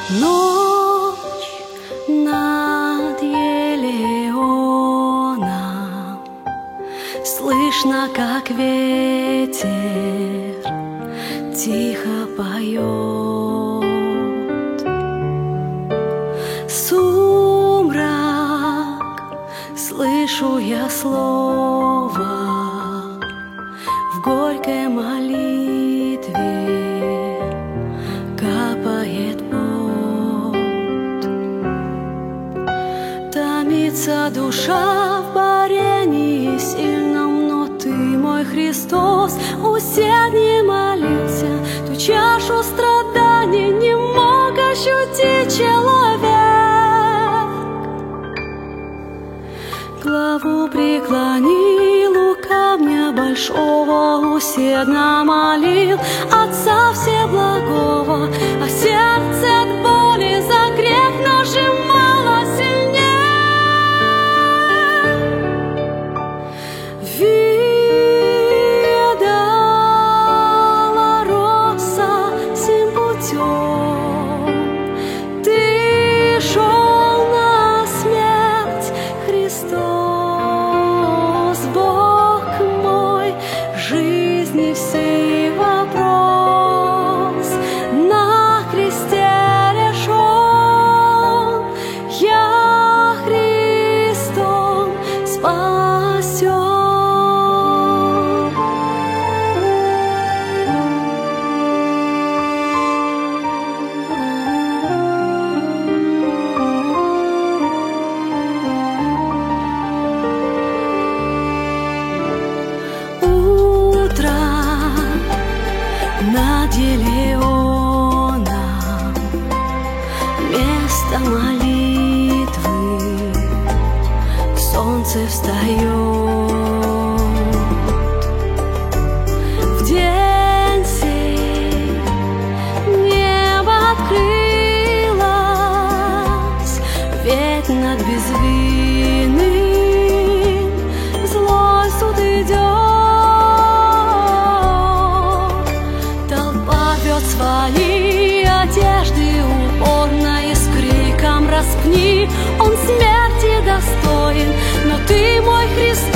Ночь над Елеоном, слышно, как ветер тихо поет. Сумрак, слышу я слово в горькой молитве капает пот. Томится душа в борении сильном, но Ты, мой Христос, усерднее молился. Ту чашу страданий не мог ощутить человек. Главу преклонил, у камня большого усердно молил Отца Всеблагого, а сердце от боли за грех нажимало сильнее. Видала роса сим путем, Ты шел на смерть, Христос, Бог мой, жизни всей вопрос на кресте решен. Я Христом спасен. Утро над Елеоном, место молитвы, солнце встает. В день сей небо открылось, ведь над безвинным злой суд идет. Свои одежды упорно и с криком распни, он смерти достоин, но Ты, мой Христос,